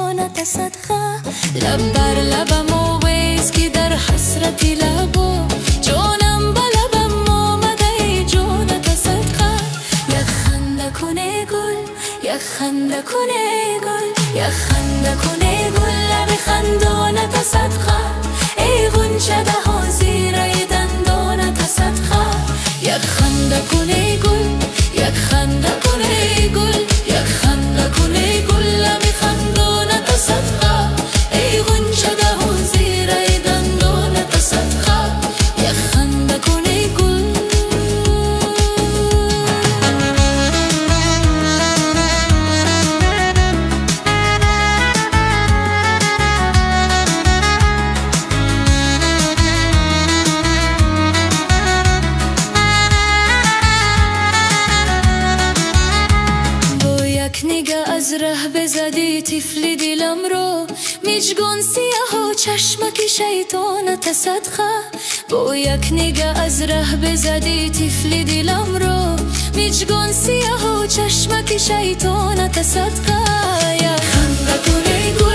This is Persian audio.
شیطانت صدقه. لب بر لبم و ویسکی در حسرتی لبو، جانم به لبم آمده ای جانت صدقه. یک خنده کنه گل، یک خنده کنه گل، یک خنده کنه گل لب خندانت صدقه. ای غنچه دهان زیر دندانت صدقه. یک خنده کنه گل، یک خنده کنه گل، یک خنده کنه گل لب خندانت صدقه. ای غنچه دهان زیر دندانت صدقه. یک خنده کنه گل. نگه از ره بزدی طفل دلم رو، میجگون سیاه و چشمک شیطانت صدقه. با یک نگه از ره بزدی طفل دلم رو، میجگون سیاه و چشمک شیطانت صدقه. یک خنده کنه گل،